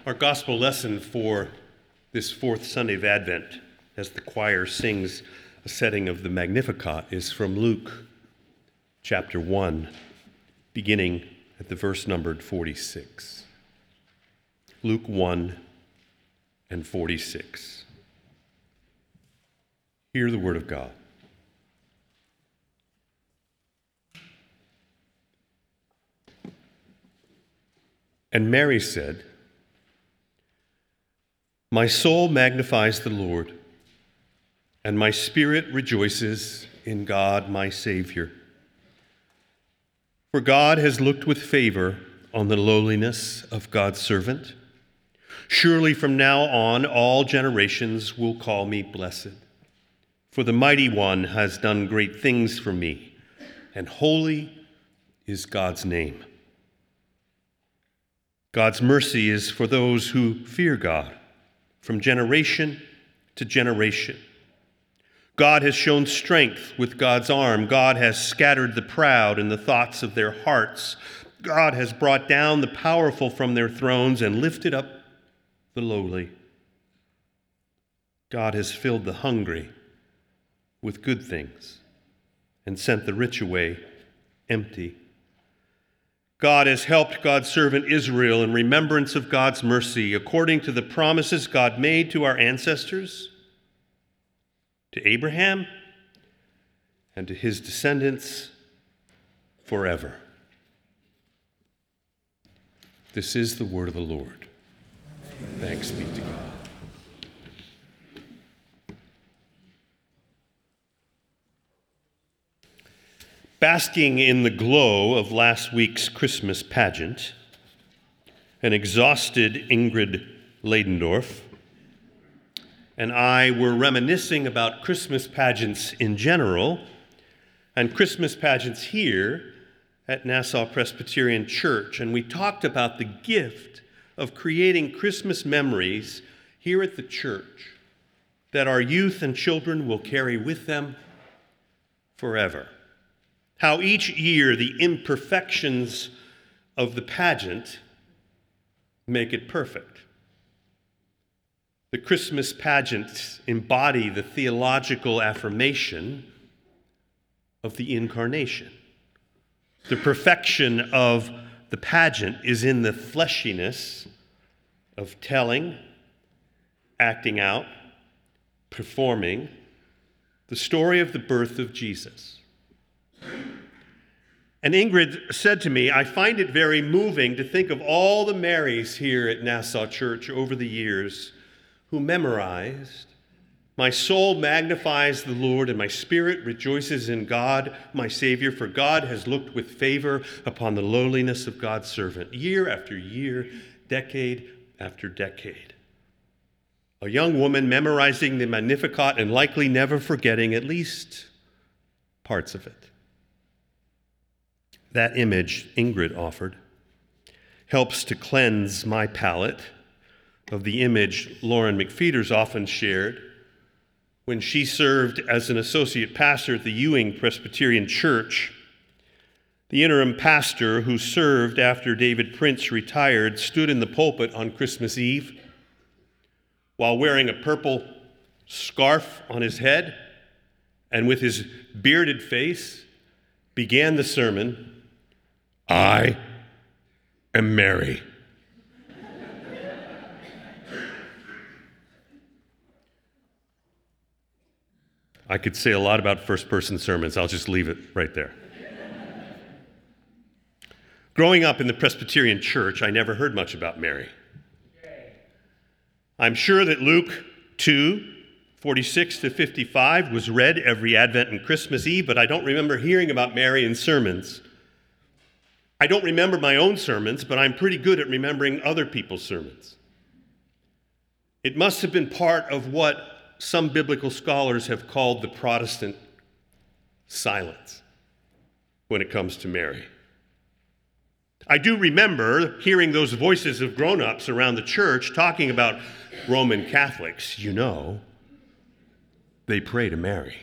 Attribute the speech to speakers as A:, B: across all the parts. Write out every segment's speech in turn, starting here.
A: Our gospel lesson for this fourth Sunday of Advent, as the choir sings a setting of the Magnificat, is from Luke chapter 1, beginning at the verse numbered 46. Luke 1 and 46. Hear the word of God. And Mary said, "My soul magnifies the Lord, and my spirit rejoices in God my Savior. For God has looked with favor on the lowliness of God's servant. Surely from now on all generations will call me blessed. For the Mighty One has done great things for me, and holy is God's name. God's mercy is for those who fear God, from generation to generation. God has shown strength with God's arm. God has scattered the proud in the thoughts of their hearts. God has brought down the powerful from their thrones and lifted up the lowly. God has filled the hungry with good things and sent the rich away empty. God has helped God's servant Israel in remembrance of God's mercy, according to the promises God made to our ancestors, to Abraham, and to his descendants forever." This is the word of the Lord. Thanks be to God. Basking in the glow of last week's Christmas pageant, an exhausted Ingrid Ladendorf and I were reminiscing about Christmas pageants in general and Christmas pageants here at Nassau Presbyterian Church, and we talked about the gift of creating Christmas memories here at the church that our youth and children will carry with them forever. How each year the imperfections of the pageant make it perfect. The Christmas pageants embody the theological affirmation of the incarnation. The perfection of the pageant is in the fleshiness of telling, acting out, performing the story of the birth of Jesus. And Ingrid said to me, "I find it very moving to think of all the Marys here at Nassau Church over the years who memorized, 'My soul magnifies the Lord, and my spirit rejoices in God, my Savior, for God has looked with favor upon the lowliness of God's servant,' year after year, decade after decade. A young woman memorizing the Magnificat and likely never forgetting at least parts of it. That image Ingrid offered helps to cleanse my palate of the image Lauren McFeeters often shared when she served as an associate pastor at the Ewing Presbyterian Church. The interim pastor who served after David Prince retired stood in the pulpit on Christmas Eve while wearing a purple scarf on his head and with his bearded face began the sermon, "I am Mary." I could say a lot about first-person sermons. I'll just leave it right there. Growing up in the Presbyterian Church, I never heard much about Mary. I'm sure that Luke 2:46 to 55 was read every Advent and Christmas Eve, but I don't remember hearing about Mary in sermons. I don't remember my own sermons, but I'm pretty good at remembering other people's sermons. It must have been part of what some biblical scholars have called the Protestant silence when it comes to Mary. I do remember hearing those voices of grown-ups around the church talking about Roman Catholics. You know, they pray to Mary,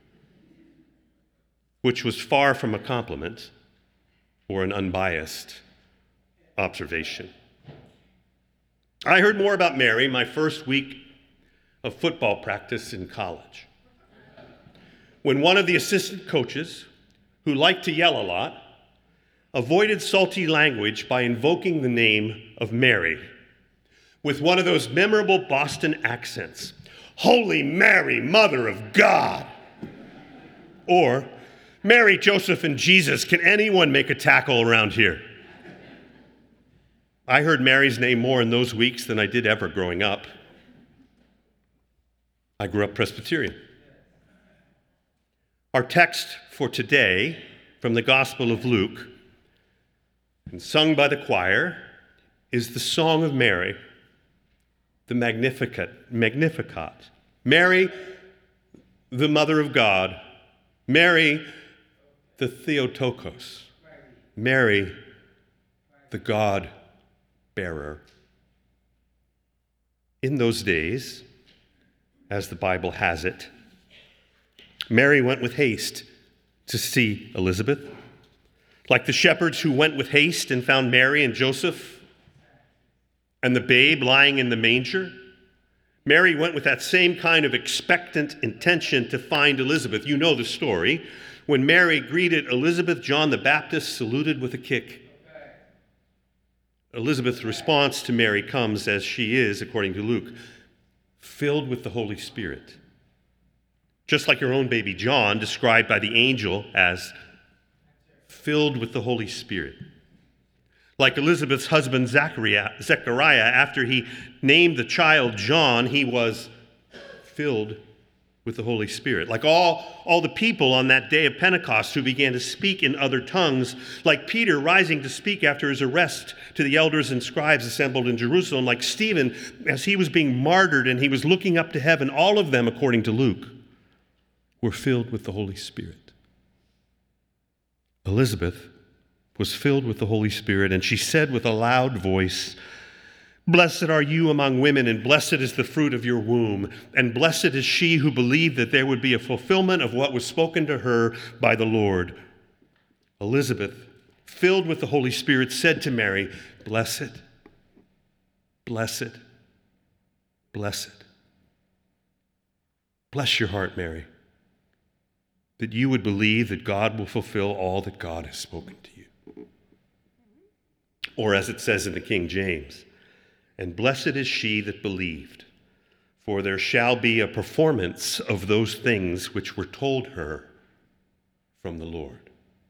A: which was far from a compliment or an unbiased observation. I heard more about Mary my first week of football practice in college, when one of the assistant coaches, who liked to yell a lot, avoided salty language by invoking the name of Mary with one of those memorable Boston accents. Holy Mary, Mother of God. Or, Mary, Joseph, and Jesus, can anyone make a tackle around here? I heard Mary's name more in those weeks than I did ever growing up. I grew up Presbyterian. Our text for today from the Gospel of Luke, and sung by the choir, is the Song of Mary, the Magnificat. Mary, the Mother of God. Mary, the Theotokos. Mary, the God-bearer. In those days, as the Bible has it, Mary went with haste to see Elizabeth. Like the shepherds who went with haste and found Mary and Joseph and the babe lying in the manger, Mary went with that same kind of expectant intention to find Elizabeth. You know the story. When Mary greeted Elizabeth, John the Baptist saluted with a kick. Elizabeth's response to Mary comes as she is, according to Luke, filled with the Holy Spirit. Just like her own baby John, described by the angel as filled with the Holy Spirit. Like Elizabeth's husband Zechariah, after he named the child John, he was filled with the Holy Spirit. Like all the people on that day of Pentecost who began to speak in other tongues, like Peter rising to speak after his arrest to the elders and scribes assembled in Jerusalem, like Stephen as he was being martyred and he was looking up to heaven, all of them, according to Luke, were filled with the Holy Spirit. Elizabeth was filled with the Holy Spirit, and she said with a loud voice, "Blessed are you among women, and blessed is the fruit of your womb, and blessed is she who believed that there would be a fulfillment of what was spoken to her by the Lord." Elizabeth, filled with the Holy Spirit, said to Mary, "Blessed, blessed, blessed." Bless your heart, Mary, that you would believe that God will fulfill all that God has spoken to you. Or as it says in the King James, "And blessed is she that believed, for there shall be a performance of those things which were told her from the Lord."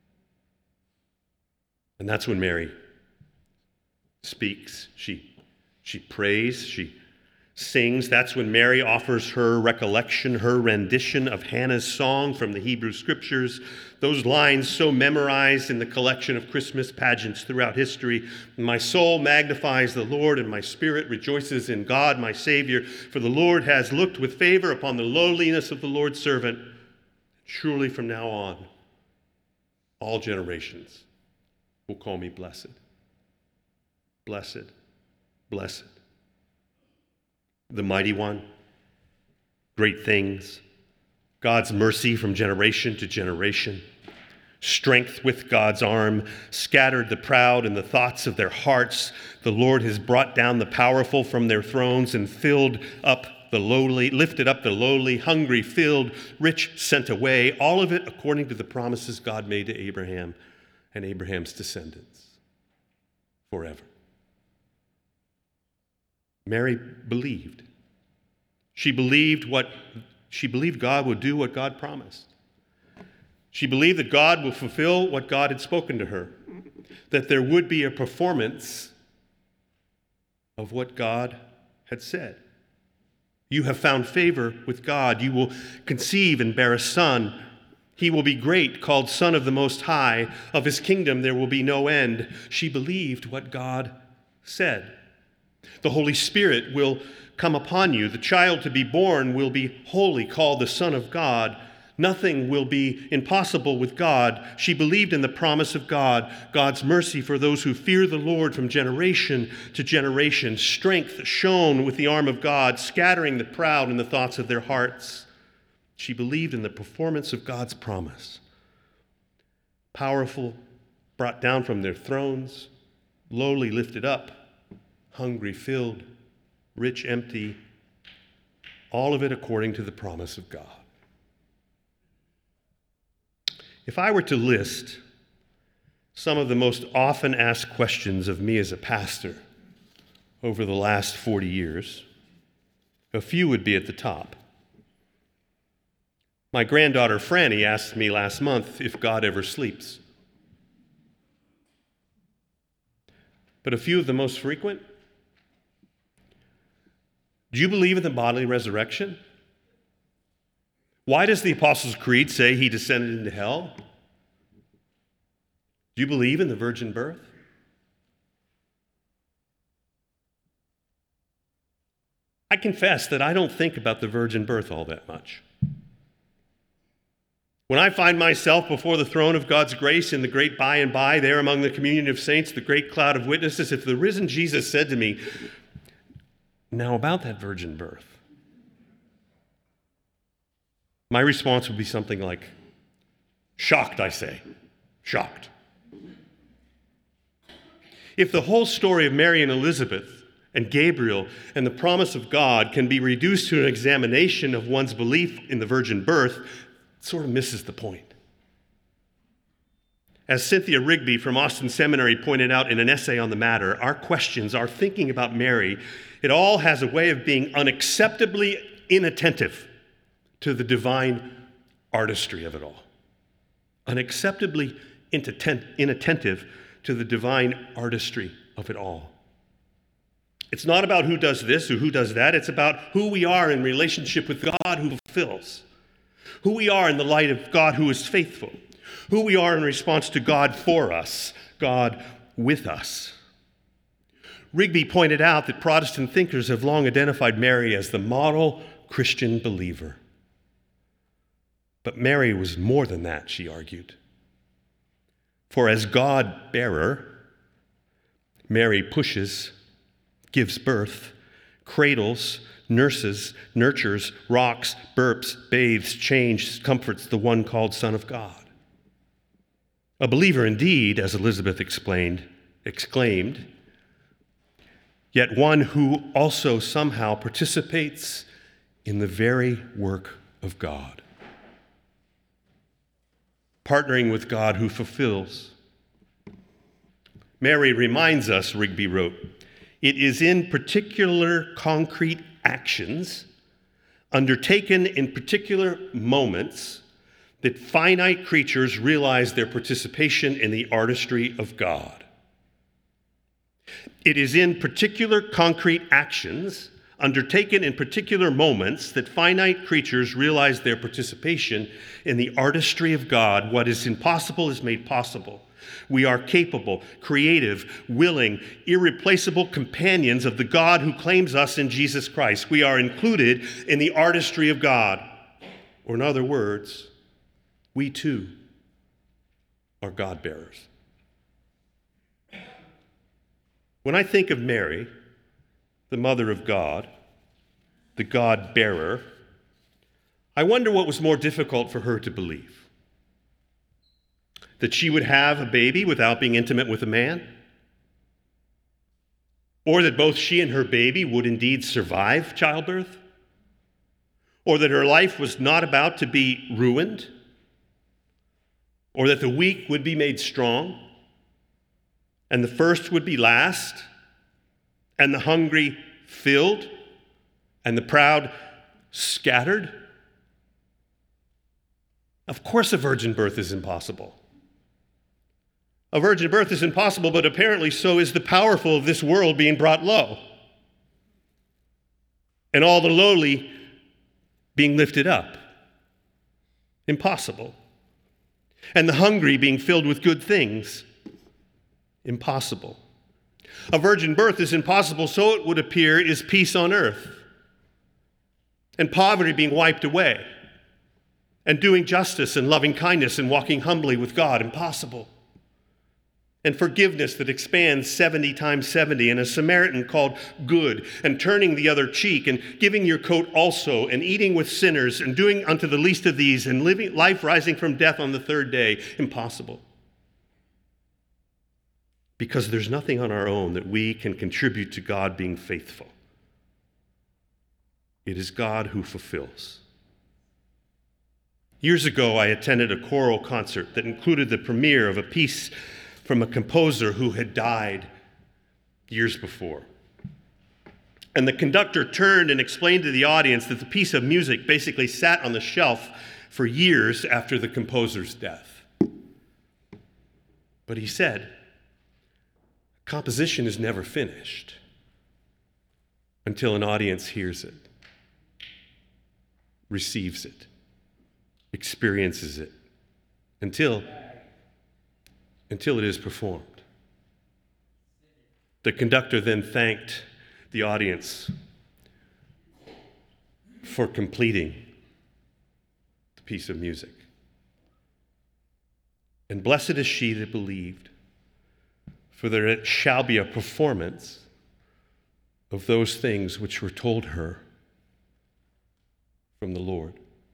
A: And that's when Mary speaks. She prays, she sings. That's when Mary offers her recollection, her rendition of Hannah's song from the Hebrew Scriptures, those lines so memorized in the collection of Christmas pageants throughout history. "My soul magnifies the Lord, and my spirit rejoices in God, my Savior, for the Lord has looked with favor upon the lowliness of the Lord's servant. Surely from now on, all generations will call me blessed. Blessed, blessed. The mighty one, great things, God's mercy from generation to generation, strength with God's arm, scattered the proud in the thoughts of their hearts. The Lord has brought down the powerful from their thrones and lifted up the lowly, hungry filled, rich sent away, all of it according to the promises God made to Abraham and Abraham's descendants forever. Mary believed. She believed God would do what God promised. She believed that God would fulfill what God had spoken to her, that there would be a performance of what God had said. "You have found favor with God. You will conceive and bear a son. He will be great, called Son of the Most High. Of his kingdom there will be no end." She believed what God said. "The Holy Spirit will come upon you. The child to be born will be holy, called the Son of God. Nothing will be impossible with God." She believed in the promise of God, God's mercy for those who fear the Lord from generation to generation, strength shown with the arm of God, scattering the proud in the thoughts of their hearts. She believed in the performance of God's promise. Powerful, brought down from their thrones, lowly lifted up, hungry filled, rich, empty, all of it according to the promise of God. If I were to list some of the most often asked questions of me as a pastor over the last 40 years, a few would be at the top. My granddaughter Franny asked me last month if God ever sleeps. But a few of the most frequent: do you believe in the bodily resurrection? Why does the Apostles' Creed say he descended into hell? Do you believe in the virgin birth? I confess that I don't think about the virgin birth all that much. When I find myself before the throne of God's grace in the great by and by, there among the communion of saints, the great cloud of witnesses, if the risen Jesus said to me, "Now about that virgin birth," my response would be something like, "Shocked, I say, shocked." If the whole story of Mary and Elizabeth and Gabriel and the promise of God can be reduced to an examination of one's belief in the virgin birth, it sort of misses the point. As Cynthia Rigby from Austin Seminary pointed out in an essay on the matter, our questions, our thinking about Mary, it all has a way of being unacceptably inattentive to the divine artistry of it all. Unacceptably inattentive to the divine artistry of it all. It's not about who does this or who does that. It's about who we are in relationship with God who fulfills. Who we are in the light of God who is faithful. Who we are in response to God for us, God with us. Rigby pointed out that Protestant thinkers have long identified Mary as the model Christian believer. But Mary was more than that, she argued. For as God-bearer, Mary pushes, gives birth, cradles, nurses, nurtures, rocks, burps, bathes, changes, comforts the one called Son of God. A believer indeed, as Elizabeth exclaimed, yet one who also somehow participates in the very work of God. Partnering with God who fulfills. Mary reminds us, Rigby wrote, it is in particular concrete actions, undertaken in particular moments, that finite creatures realize their participation in the artistry of God. It is in particular concrete actions, undertaken in particular moments, that finite creatures realize their participation in the artistry of God. What is impossible is made possible. We are capable, creative, willing, irreplaceable companions of the God who claims us in Jesus Christ. We are included in the artistry of God. Or in other words, we too are God-bearers. When I think of Mary, the mother of God, the God-bearer, I wonder what was more difficult for her to believe. That she would have a baby without being intimate with a man? Or that both she and her baby would indeed survive childbirth? Or that her life was not about to be ruined? Or that the weak would be made strong? And the first would be last? And the hungry filled? And the proud scattered? Of course a virgin birth is impossible. A virgin birth is impossible, but apparently so is the powerful of this world being brought low. And all the lowly being lifted up. Impossible. And the hungry being filled with good things. Impossible. A virgin birth is impossible, so it would appear, is peace on earth. And poverty being wiped away. And doing justice and loving kindness and walking humbly with God. Impossible. And forgiveness that expands 70 times 70, and a Samaritan called good, and turning the other cheek, and giving your coat also, and eating with sinners, and doing unto the least of these, and living life rising from death on the third day. Impossible. Because there's nothing on our own that we can contribute to God being faithful. It is God who fulfills. Years ago, I attended a choral concert that included the premiere of a piece from a composer who had died years before. And the conductor turned and explained to the audience that the piece of music basically sat on the shelf for years after the composer's death. But he said, composition is never finished until an audience hears it, receives it, experiences it, until it is performed. The conductor then thanked the audience for completing the piece of music. And blessed is she that believed, for there shall be a performance of those things which were told her from the Lord.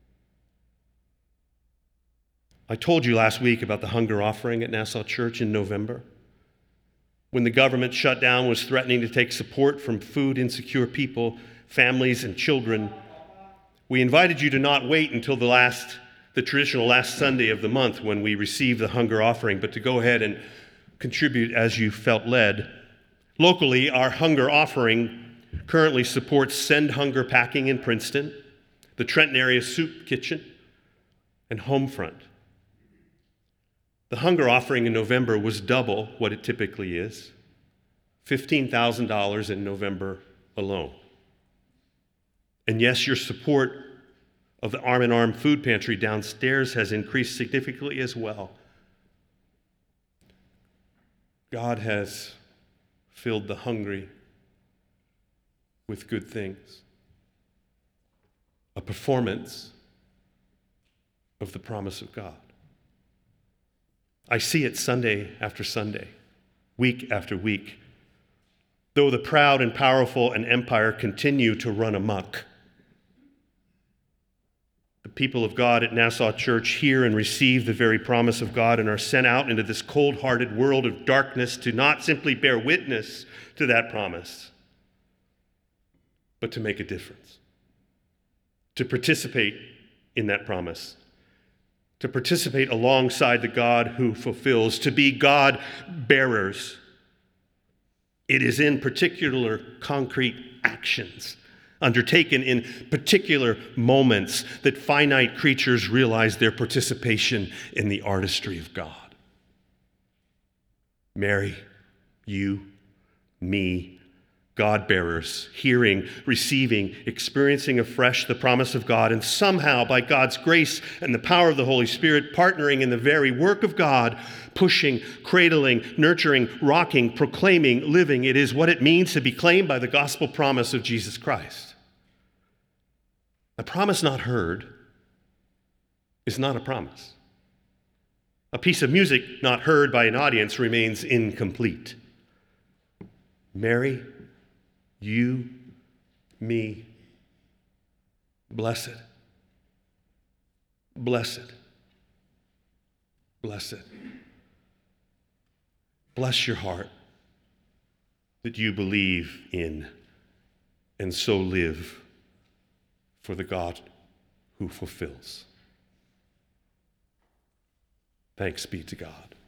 A: I told you last week about the hunger offering at Nassau Church in November, when the government shutdown was threatening to take support from food insecure people, families, and children. We invited you to not wait until the traditional last Sunday of the month when we receive the hunger offering, but to go ahead and contribute as you felt led. Locally, our hunger offering currently supports Send Hunger Packing in Princeton, the Trenton Area Soup Kitchen, and Homefront. The hunger offering in November was double what it typically is, $15,000 in November alone. And yes, your support of the Arm in Arm food pantry downstairs has increased significantly as well. God has filled the hungry with good things. A performance of the promise of God. I see it Sunday after Sunday, week after week. Though the proud and powerful and empire continue to run amok, the people of God at Nassau Church hear and receive the very promise of God and are sent out into this cold-hearted world of darkness to not simply bear witness to that promise, but to make a difference, to participate in that promise, to participate alongside the God who fulfills, to be God bearers. It is in particular concrete actions undertaken in particular moments that finite creatures realize their participation in the artistry of God. Mary, you, me, God-bearers, hearing, receiving, experiencing afresh the promise of God, and somehow, by God's grace and the power of the Holy Spirit, partnering in the very work of God, pushing, cradling, nurturing, rocking, proclaiming, living. It is what it means to be claimed by the gospel promise of Jesus Christ. A promise not heard is not a promise. A piece of music not heard by an audience remains incomplete. Mary, you, me, blessed, blessed, blessed. Bless your heart that you believe in and so live for the God who fulfills. Thanks be to God.